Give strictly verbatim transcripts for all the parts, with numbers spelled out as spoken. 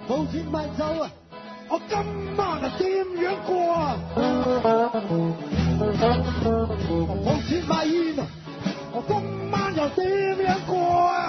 冇錢買酒啊！我今晚啊點樣過啊？冇錢買煙啊！我今晚又點樣過啊？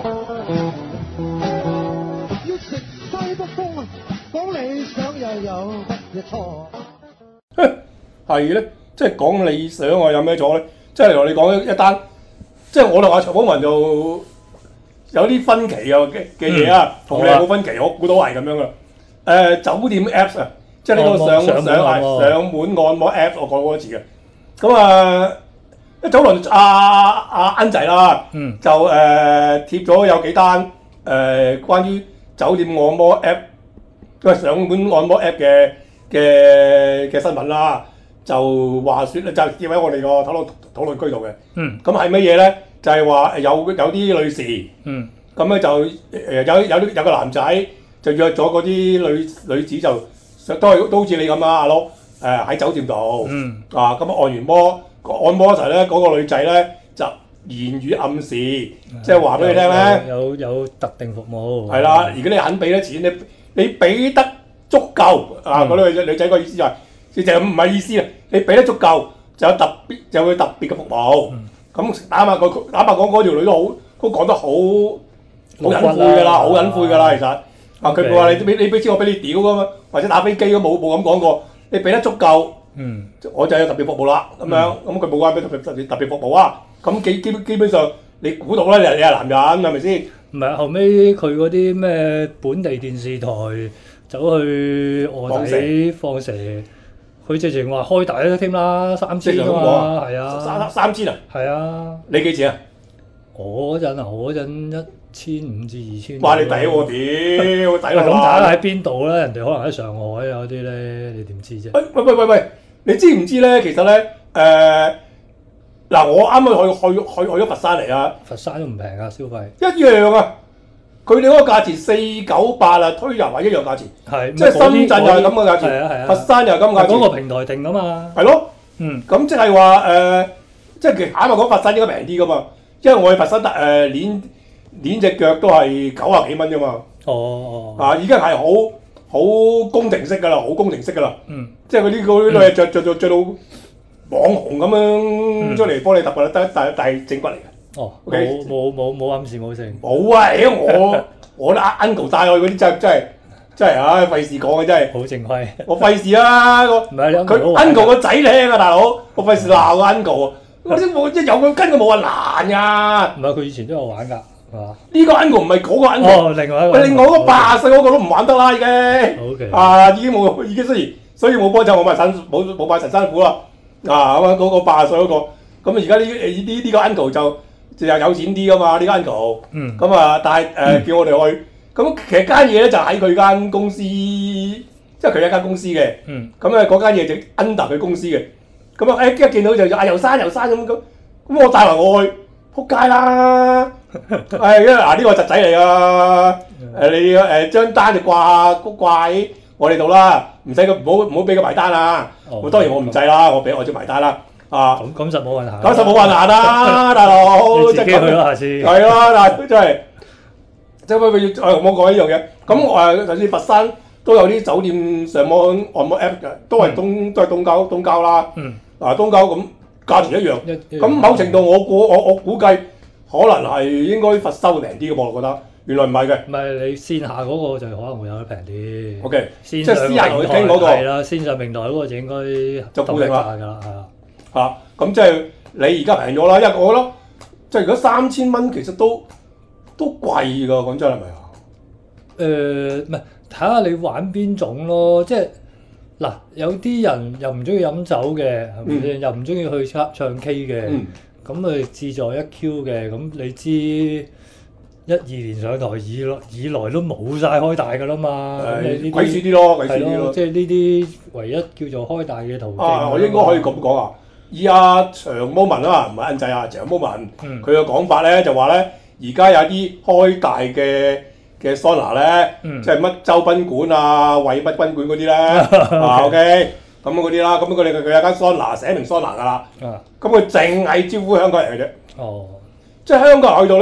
要食西北風啊！講理想又有乜嘢錯？ 係咧，即係講理想我有咩錯咧？即係例如你講一單，即係我同阿長寶文就有啲分歧嘅嘅嘢啊，同、嗯、你有冇分歧？我估到係咁樣噶。誒、呃、酒店 Apps 啊，即係呢個上上上上門按摩 Apps，我講過一次嘅。咁啊，一早輪阿阿恩仔啦，嗯、就誒、呃、貼咗有幾單誒、呃、關於酒店按摩 App， 因為上門按摩 App 嘅嘅嘅新聞啦。就話説咧，就貼喺我哋個討論討論區度嘅。嗯。咁係乜嘢咧？就係、是、話有有啲女士。嗯。咁咧就誒有有啲有個男仔就約咗嗰啲女女子就都係都好似你咁啊，阿碌誒喺酒店度。嗯。啊，咁按完摩按摩嗰時候咧，嗰、那個女仔咧就言語暗示，即係話俾你聽咧。 有有，有特定服務。係啦，如果你肯俾得錢，你你俾得足夠啊！嗰、嗯、女女仔個意思就係、是。就唔係意思啦，你俾得足夠就有特別就有特別嘅服務。咁、嗯、打下佢打下講嗰條女都好都講得好好隱晦㗎啦，好隱晦㗎啦，其實啊佢冇話你俾你俾錢我俾你屌㗎嘛，或者打飛機都冇冇咁講過。你俾得足夠，嗯，我就有特別服務啦咁樣。咁佢冇話俾特別特別特別服務啊。咁基基基本上你估到啦，你你係男人係咪先？ 唔係後尾佢嗰啲咩本地電視台走去臥底放蛇。佢直情話開大咗添啦，三千啊嘛，係啊， 三三千啊， 係啊， 你幾錢啊？ 我嗰陣啊，我嗰陣一千五至二千。 哇！你抵我屌，抵啦！ 咁睇下喺邊度咧？人哋可能喺上海有啲咧，你點知啫？ 喂喂喂喂，你知唔知咧？其實咧，誒、呃、嗱，我啱啱去去去去咗佛山嚟啊！ 佛山都唔平啊，消費一樣啊！佢哋嗰個價錢四九八啊，推入話一樣價錢，係即係深圳又係咁嘅價錢，係啊係啊，佛山又係咁嘅價錢。 嗰個平台定㗎嘛？ 係咯，嗯，咁即係話誒，即係其實坦白講，佛山應該平啲㗎嘛，因為我去佛山得誒攣攣隻腳都係九啊幾蚊啫嘛。哦哦，啊已經係好好宮廷式㗎啦，好宮廷式㗎啦。嗯，即係嗰啲嗰啲女係著著著著到網紅咁樣出嚟幫你揼㗎啦，得但但係正骨嚟嘅。 哦，冇冇冇冇暗示冇成。 冇啊！我我啲 uncle 帶我去嗰啲真真係真係唉，費事講啊！真係。 好正規。我費事啦，我佢 uncle 個仔靚啊，大佬，我費事鬧個 uncle 啊！我啲我一有佢跟佢冇話難㗎。 唔係佢以前都有玩㗎，係嘛？ 呢個 uncle 唔係嗰個 uncle。 哦，另外一個。 另外嗰個八十歲嗰個都唔玩得啦，已經。 OK。 啊，已經冇，已經雖然所以冇幫襯我買神冇冇買神山虎啦。啊咁啊，嗰個八十歲嗰個，咁而家呢呢呢個 uncle 就。就有錢啲噶嘛呢間 uncle，咁啊，但係誒、呃嗯、叫我哋去，咁其實間嘢咧就喺佢間公司，即係佢一間公司嘅，咁啊嗰間嘢就 under 佢公司嘅，咁啊誒一見到就啊遊山遊山咁咁，咁我帶埋我去，撲街啦，係因為嗱呢個侄仔嚟噶，誒你誒張單就掛掛喺我哋度啦，唔使佢唔好唔好俾佢埋單啊，我、哦、當然我唔制啦，我俾我先埋單啦。啊， 咁咁實冇運行， 咁實冇運行啦，大佬， 你自己去咯，下次。 係咯，嗱，真係，即係佢佢要，我冇講呢樣嘢。咁誒，就算佛山都有啲酒店上網按摩 app 嘅，都係東都係東郊東郊啦。嗯。嗱，東郊咁價錢一樣，咁某程度我估我我估計可能係應該佛收平啲嘅噃，我覺得。原來唔係嘅。唔係你線下嗰個就可能會有得平啲。 O K。 即係私人去傾嗰個。 係啦，線上平台嗰個就應該就固定啦。 㗎啦，係啊。 嚇，咁即係你而家平咗啦，因為我覺得即係如果三千蚊其實都都貴㗎，講真係咪啊？ 誒，唔係睇下你玩邊種咯，即係嗱，有啲人又唔中意飲酒嘅，係咪先？又唔中意去唱唱 K 嘅，咁咪志在一 Q 嘅，咁你知一二年上台以來以來都冇晒開大㗎啦嘛，咁你呢啲鬼鼠啲咯，鬼鼠啲咯， 即係呢啲唯一叫做開大嘅途徑。 啊，我應該可以咁講啊！以阿長毛文啊，唔係恩仔啊，長毛文，佢嘅講法咧就話咧，而家有啲開大嘅嘅桑拿咧，即係乜周賓館啊、惠乜賓館嗰啲咧，啊 OK，咁嗰啲啦，咁佢哋佢有間桑拿寫明桑拿㗎啦，咁佢淨係招呼香港人嘅啫，哦，即係香港人去到咧，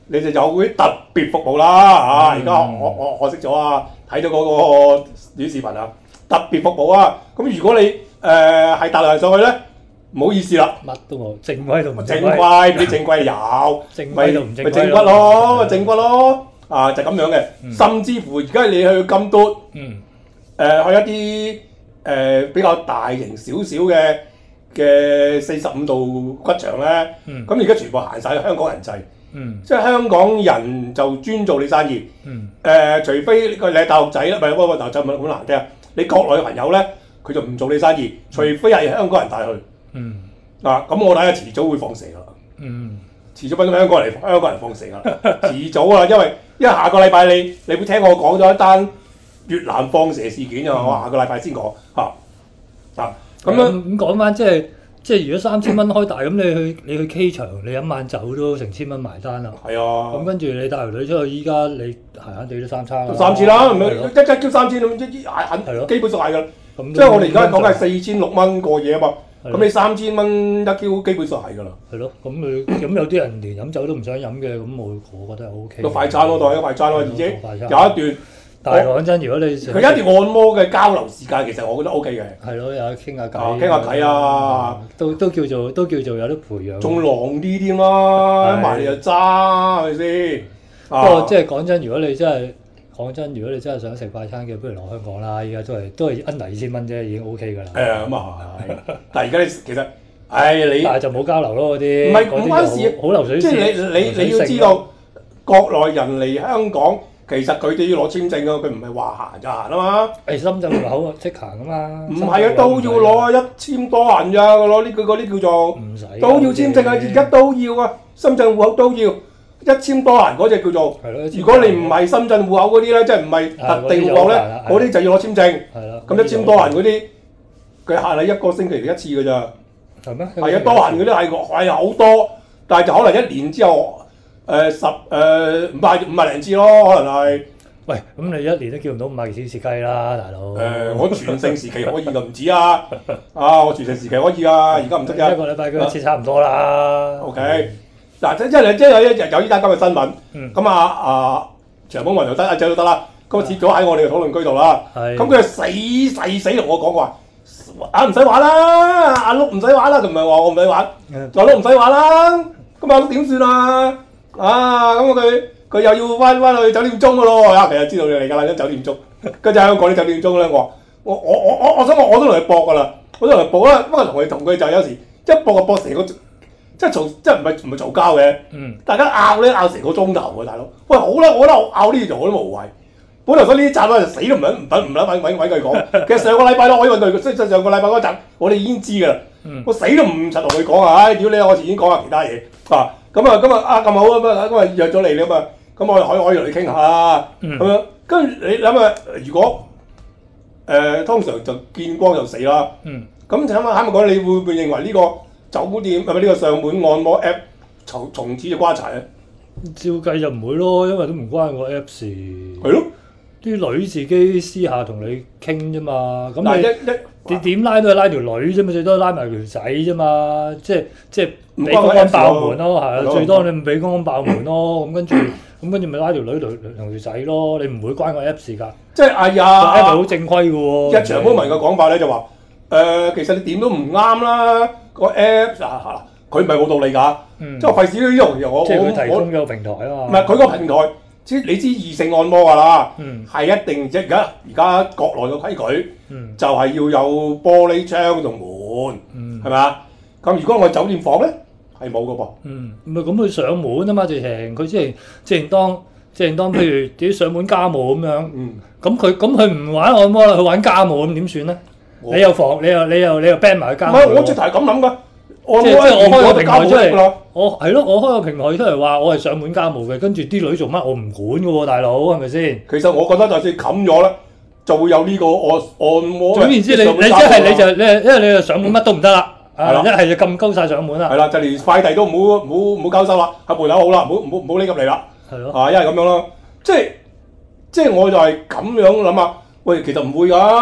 你就有嗰啲特別服務啦嚇。而家我我我識咗啊，睇到嗰個短視頻啊，特別服務啊。咁如果你誒係大陸人上去咧，唔好意思啦， 乜都冇，正規同唔正規， 規啲正規有， 正規同唔正規咪正骨咯，正骨咯，啊就咁樣嘅。甚至乎而家你去金都， 嗯， 誒去一啲誒比較大型少少嘅嘅四十五度骨場咧，咁而家全部行晒香港人制。 嗯， 即係香港人就專做你生意。 嗯， 誒，除非個你係大陸仔啦，唔係嗰個大陸仔咁難聽啊。你國內嘅朋友咧，佢就唔做你生意，除非係香港人帶去。 嗯， 嗱，咁我睇下遲早會放蛇噶啦。 嗯， 遲早揾香港嚟香港人放蛇噶啦，遲早啊，因為因為下個禮拜你你會聽我講咗一單越南放蛇事件啊，我下個禮拜先講嚇啊。咁樣咁講翻即係。即係如果三千蚊開大咁，你去你去 K 場，你飲晚酒都成千蚊埋單啦。 係啊。 咁跟住你帶條女出去，依家你閒閒地都三餐啦。 三次啦，唔係一一叫三千咁，一係基本上係㗎。即係我哋而家講緊係四千六蚊過夜啊嘛。咁你三千蚊一叫基本上係㗎啦。係咯，咁你咁有啲人連飲酒都唔想飲嘅，咁我我覺得係 O K。 個快餐咯，當一個快餐咯，而且有一段。 但係講真，如果你佢一段按摩嘅交流時間，其實我覺得 O K 嘅。 係咯，有得傾下偈。 傾下偈啊！ 都都叫做都叫做有得培養。 仲狼啲添啦，埋嚟就揸係咪先？ 不過即係講真，如果你真係講真，如果你真係想食快餐嘅，不如落香港啦！依家都係都係 under 二千蚊啫，已經 O K 㗎啦。 係啊，咁啊係。但係而家你其實，唉你但係就冇交流咯嗰啲。 唔係唔關事， 好流水。 即係你你你要知道，國內人嚟香港。其實佢哋要攞簽證㗎，佢唔係話行就行啊嘛。 誒深圳戶口即行啊嘛。 唔係啊，都要攞一簽多行咋，攞呢個嗰啲叫做。 唔使。 都要簽證啊！而家都要啊，深圳戶口都要一簽多行嗰隻叫做。 係咯。 如果你唔係深圳戶口嗰啲咧，即係唔係特定戶口咧，嗰啲就要攞簽證。 係啦。 咁一簽多行嗰啲，佢限你一個星期嚟一次㗎咋。 係咩？ 係啊，多行嗰啲係係好多，但係就可能一年之後。誒十誒五百五百零次咯，可能係。 喂，咁你一年都叫唔到五百幾次雞啦，大佬。 誒，我全盛時期可以㗎，唔止啊！啊，我全盛時期可以㗎，而家唔得㗎。 一個禮拜幾次差唔多啦。 OK，嗱，即即係即係有一日有呢單咁嘅新聞，咁啊啊長風雲又得，阿仔都得啦，咁貼咗喺我哋嘅討論區度啦。咁佢就死死死同我講話，啊唔使玩啦，阿碌唔使玩啦，佢唔係話我唔使玩，阿碌唔使玩啦，咁阿碌點算啊？啊，咁佢佢又要翻翻去酒店中嘅咯，啊，其實知道你嚟㗎啦，啲酒店中，跟住喺香港啲酒店中咧，我我我我我我想我我都同佢搏㗎啦，我都同佢搏啦，不過同佢同佢就有時一搏就搏成個，即係嘈，即係唔係唔係嘈交嘅，嗯，大家拗咧拗成個鐘頭喎，大佬，喂好啦，我覺得拗呢條我都無謂，本來想呢啲集咧就死都唔肯唔肯唔肯揾揾揾佢講，其實上個禮拜都可以揾佢，即係上個禮拜嗰集我哋已經知㗎啦，我死都唔實同佢講啊，唉，屌你，我前已經講下其他嘢啊。咁啊，咁啊，啊咁好啊，咁啊，咁啊約咗你啦嘛，咁我可以可以同你傾下啦，咁樣跟住你諗下，如果誒、呃、通常就見光就死啦，咁就啱啱咪講，你會唔會認為呢個酒店係咪呢個上門按摩 app 從從此就關柴咧？ 照計就唔會咯，因為都唔關個 app 事。係咯， 啲女自己私下同你傾啫嘛，咁你一一你點拉都係拉條女啫嘛，最多拉埋條仔啫嘛，即係即係俾公安爆門咯，係啊，最多你唔俾公安爆門咯，咁跟住咁跟住咪拉條女同同條仔咯，你唔會關個 app 事㗎。 即係哎呀 ，app 係好正規嘅喎。 一長波文嘅講法咧就話，誒其實你點都唔啱啦，個 app 啊佢唔係冇道理㗎，即係費事呢樣嘢我即係佢提供咗個平台啊嘛。 唔係佢個平台。即你知異性按摩㗎啦，係、嗯、一定即而家而家國內嘅規矩，嗯、就係要有玻璃窗同門，係咪啊？咁如果我酒店房咧，係冇㗎噃。嗯， 唔係咁佢上門啊嘛，直情佢即係即係當即係當譬如啲上門家務咁樣，咁佢咁佢唔玩按摩啦，佢玩家務咁點算咧？你又房你又你又你又 ban 埋家務。 唔係我直頭係咁諗㗎。 即即係我開個平台出嚟，我係咯，我開個平台出嚟話我係上門家務嘅，跟住啲女做乜我唔管嘅喎，大佬係咪先？ 其實我覺得就算冚咗咧，就會有呢個按按摩。 總言之，你你即係你就你因為你就上門乜都唔得啦，啊一係就咁高晒上門啦。 係啦，就連快遞都唔好唔好唔好交收啦，喺門口好啦，唔好唔好唔好拎入嚟啦。係咯，啊一係咁樣咯，即係即係我就係咁樣諗啊。喂，其實唔會㗎。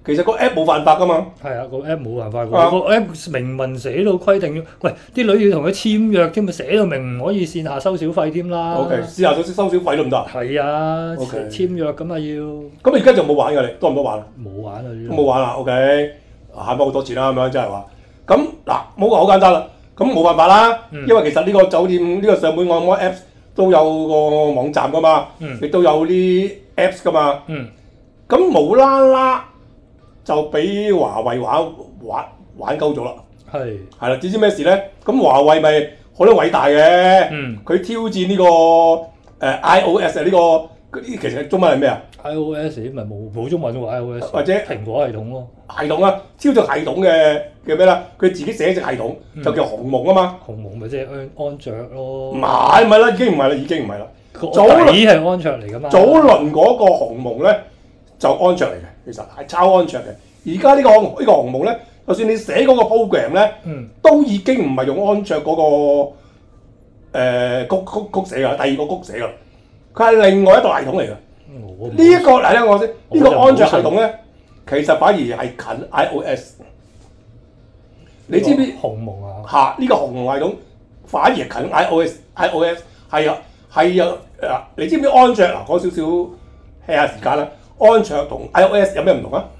其實個 app 冇犯法噶嘛。 係啊，個 app 冇辦法㗎， 啊個 app 明文寫到規定，喂啲女要同佢簽約添，咪寫到明唔可以線下收小費添啦。 O K，試下咗收小費都唔得。 係啊 OK 簽約咁啊要。 咁而家就冇玩㗎你，多唔多玩啊？ 冇玩啊呢都冇玩啦。O K，慳翻好多錢啦咁樣，即係話。咁嗱，冇話好簡單啦。咁冇辦法啦， 嗯因為其實呢個酒店呢、呢個上門按摩 Apps 都有個網站噶嘛，亦、 嗯、 都有啲 Apps 噶嘛。 嗯。 咁無啦啦就俾華為玩玩玩鳩咗啦。 係。 係啦，知唔知咩事咧？咁華為咪好多偉大嘅， 嗯。 佢挑戰呢、呢個誒、呃、iOS 啊呢、呢個，其實中文係咩啊 iOS 咪冇冇中文喎 iOS， 或者蘋果系統咯。 系統啊，超越系統嘅嘅咩啦？佢自己寫隻系統、 嗯、 就叫鴻蒙啊嘛。 鴻蒙咪即係安安卓咯。 唔係唔係啦，已經唔係啦，已經唔係啦。 個底係安卓嚟㗎嘛。 早輪嗰個鴻蒙咧就安卓嚟嘅，其實係抄安卓嘅。而家呢個呢、呢個鴻蒙咧，就算你寫嗰個 program 咧， 嗯、 都已經唔係用安卓嗰、嗰個誒曲曲曲寫㗎，第二個曲寫㗎。佢係另外一個系統嚟㗎。呢一、呢個嚟咧，我先呢、呢個安卓系統咧。其實反而係近 iOS， 你知唔知鴻蒙啊？ 嚇呢、這個鴻蒙系統反而近 iOS，iOS 係啊係啊誒！你知唔知安卓嗱講少少 hea 下時間啦？安卓同 iOS 有咩唔同啊？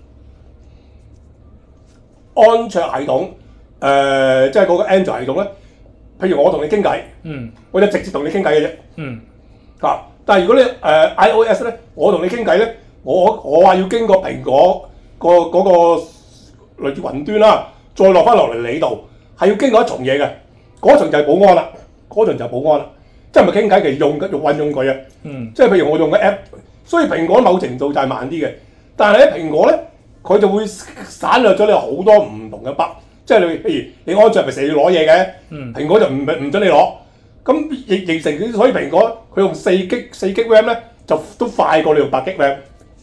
安卓系統誒、呃、即係嗰個 Android 系統咧，譬如我同你傾偈， 嗯，我就直接同你傾偈嘅啫， 嗯， 嚇！但係如果你誒、呃、iOS 咧，我同你傾偈咧，我我話要經過蘋果。個嗰個類似雲端啦，再落翻落嚟你度，係要經過一重嘢嘅，嗰層就係保安啦，嗰層就係保安啦，即係咪傾偈其實用嘅用運用佢啊？ 嗯，即係譬如我用嘅 app，所以蘋果某程度就係慢啲嘅，但係咧蘋果咧佢就會省略咗你好多唔同嘅 bug，即係你譬如你安卓係咪成日要攞嘢嘅？ 嗯，蘋果就唔唔準你攞，咁形形成所以蘋果佢用四 G 四 G RAM 咧就都快過你用八 G RAM。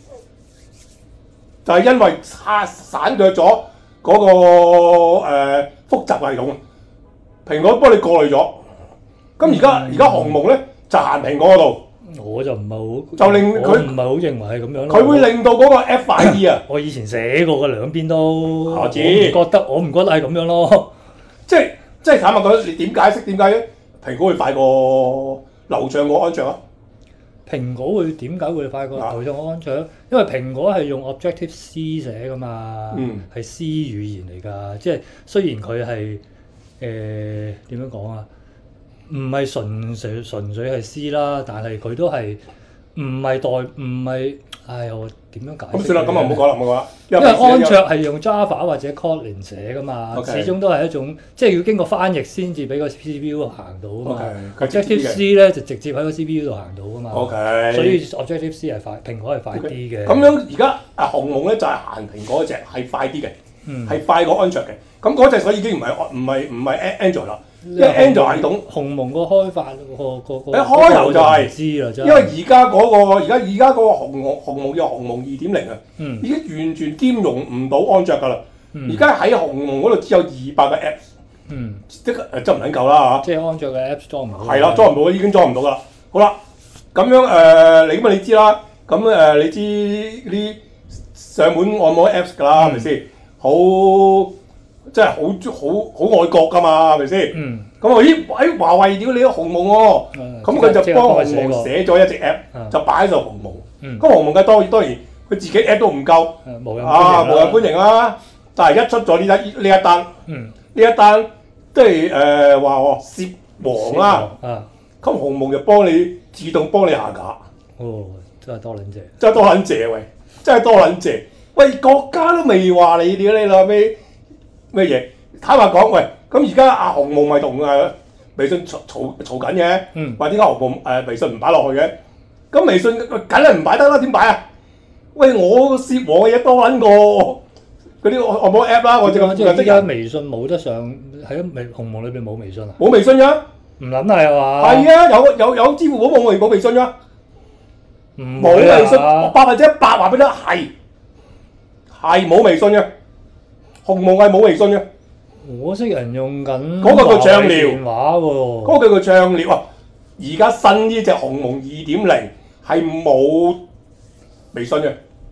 就係因為省省略咗嗰個誒、呃、複雜系統，蘋果幫你過濾咗。咁而家而家鴻蒙咧就行蘋果嗰度， 我就唔係好， 就令佢唔係好認為係咁樣咯。 佢會令到嗰個 App 快啲啊！ 我以前寫過嘅兩邊都， 我知， 我唔覺得我唔覺得係咁樣咯。 即係即係坦白講，你點解釋點解咧？蘋果會快過流暢過安卓啊？ 蘋果會點解會快過流暢安卓？因為蘋果係用 Objective C 寫噶嘛，係、嗯、C 語言嚟㗎。即係雖然佢係誒點樣講啊，唔係純粹純粹係 C 啦，但係佢都係唔係代唔係，唉我點樣解釋？ 咁算啦，咁啊唔好講啦，唔好講啦。 因為安卓係用 Java 或者 Kotlin 寫㗎嘛， okay. 始終都係一種即係要經過翻譯先至俾個 C P U 行到啊嘛。 Okay. Objective C 咧就直接喺個 C P U 度行到啊嘛。 Okay. 所以 Objective C 係快，蘋果係快啲嘅。 咁、okay. 樣而家啊鴻蒙咧就係行蘋果嗰隻係快啲嘅，係、嗯、快過安卓嘅。咁嗰隻所以已經唔係唔係唔係 Android 啦。因為 Android 系統， 鴻蒙個開發個個個， 一開頭就係、是， 知啦，真係。 因為而家嗰個而家而家嗰個鴻蒙鴻蒙叫鴻蒙二點零啊，已經完全兼容唔到安卓㗎啦。而家喺鴻蒙嗰度只有二百個 Apps， 嗯，即係誒真唔撚夠啦嚇。 即係安卓嘅 Apps 裝唔到。 係啦，裝唔到，已經裝唔到㗎啦。好啦，咁樣誒、呃，你咁啊你知啦，咁誒、呃、你知啲上門按摩 Apps 㗎啦，係咪先？好。即係好好好愛國㗎嘛，係咪先？嗯。咁我咦喺華為屌你個鴻蒙喎，咁佢就幫鴻蒙寫咗一隻 app，、嗯、就擺喺度鴻蒙。嗯。咁鴻蒙嘅當然當然佢自己 app 都唔夠， 無人啊無人歡迎啦。但係一出咗呢一呢一單，嗯，呢一單即係誒話喎涉黃啦。啊。咁鴻蒙就幫你自動幫你下架。 哦，真係多撚謝。 真係多撚謝喂，真係多撚謝。喂，國家都未話你屌你老味。咩嘢？坦白講，喂，咁而家阿鴻蒙咪同誒微信嘈嘈嘈緊嘅，嗯，話點解鴻蒙誒微信唔擺落去嘅？咁微信梗係唔擺得啦，點擺啊？喂，我涉黃嘅嘢多撚過嗰啲按摩 app 啦，我即係即係而家微信冇得上喺微鴻蒙裏邊冇微信啊？ 冇微信㗎？ 唔諗係嘛？ 係啊，有有有支付寶冇微冇微信㗎？冇微信，百分之一百話俾你係係冇微信嘅。鴻蒙係冇微信嘅， 我識人用緊嗰個叫醬料電話喎， 嗰個叫醬料啊！而家新呢隻鴻蒙二點零係冇微信嘅，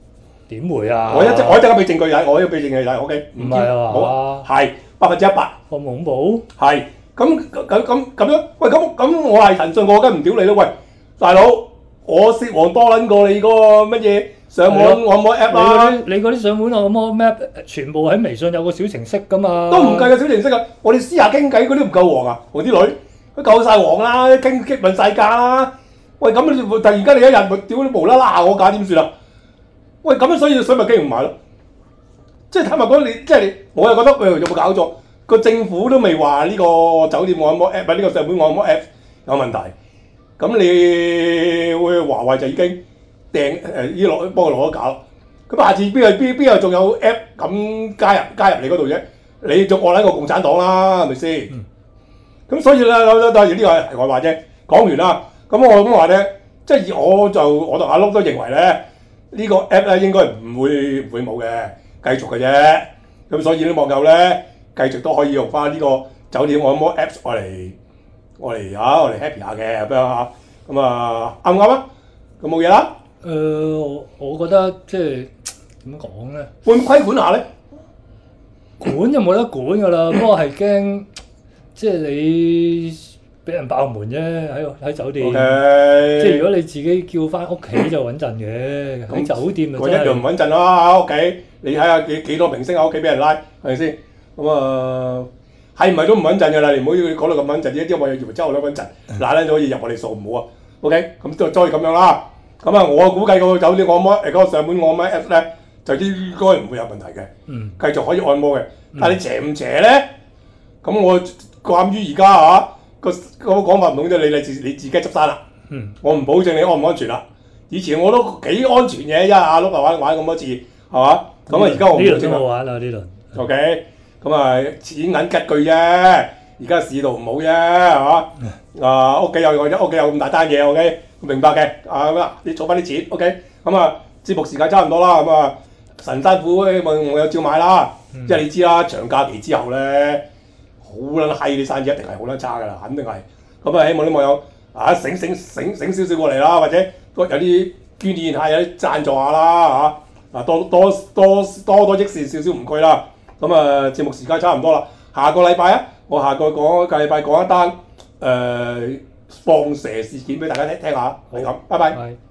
點會啊？ 我一即我一陣間俾證據睇，我要俾證據睇，OK？ 唔係啊好係百分之一百， 恐唔恐怖？ 係咁咁咁咁樣，喂咁咁我係騰訊，我梗唔屌你啦，喂大佬，我涉黃多撚過你嗰個乜嘢上網按摩 app 啦， 你嗰啲上門按摩 map 全部喺微信有個小程式噶嘛？ 都唔計個小程式啊！我哋私下傾偈嗰啲唔夠黃啊，同啲女都夠晒黃啦，傾激問晒價啦。喂咁你突然間你一日咪屌你無啦啦我價點算啊？喂咁樣所以所以咪傾唔埋咯。即係坦白講，你即係你，我又覺得喂有冇搞錯？個政府都未話呢個酒店按摩 app 啊，呢個上門按摩 app 有問題。咁你會華為就已經訂誒依落幫佢攞咗搞。咁下次邊個邊邊個仲有 app 咁加入加入你嗰度啫？你仲惡撚過共產黨啦，係咪先？咁、嗯、所以咧，當然呢個係外話啫。講完啦，咁我咁話咧，即係我就我同阿碌都認為咧，呢、這個 app 咧應該唔會唔會冇嘅，繼續嘅啫。咁所以啲網友咧，繼續都可以用翻呢個酒店按摩 apps 我嚟我嚟嚇我嚟 happy 下嘅咁樣嚇。咁啊啱唔啱啊？咁冇嘢啦。 誒、呃，我我覺得即係點講咧？ 會唔規管下咧？ 管就冇得管㗎啦，不過係驚即係你俾人爆門啫，喺喺酒店。 Okay. 即係如果你自己叫翻屋企就穩陣嘅，喺酒店就我一真係樣唔穩陣啦喺屋企。你睇下幾幾多明星喺屋企俾人拉，係咪先？咁啊係唔係都唔穩陣㗎啦？你唔好講到咁穩陣，因為我以為真係好穩陣，嗱咧就可以入我哋數唔好啊。OK，咁就再咁樣啦。咁啊，我估計個酒店按摩誒嗰個上門按摩 Apps 咧，就應該唔會有問題嘅， 嗯， 繼續可以按摩嘅。但係你邪唔邪咧？咁我鑑於而家嚇個嗰個講法唔同啫，你你自你自己執生啦。 嗯， 我唔保證你安唔安全啦。以前我都幾安全嘅，一阿碌啊玩玩咁多次，係嘛？咁啊而家我唔保證啦。 呢輪都好玩啦，呢輪。 OK，咁啊錢銀吉句啫，而家市道唔好啫，係嘛？啊屋企有屋企有咁大單嘢 ，OK，明白嘅。啊咁啊，你儲翻啲錢 ，OK。咁啊節目時間差唔多啦，咁啊神山虎我我有照買啦，嗯、即係你知啦，長假期之後咧好撚閪啲生意一定係好撚差㗎啦，肯定係。咁啊希望啲網友啊醒醒醒醒少少過嚟啦，或者有啲捐獻下，有啲贊助下啦嚇，啊多多多多多益善少少唔該啦。咁啊節目時間差唔多啦，下個禮拜啊，我下個講個禮拜講一單誒、呃、放蛇事件俾大家聽聽下，係咁，拜拜。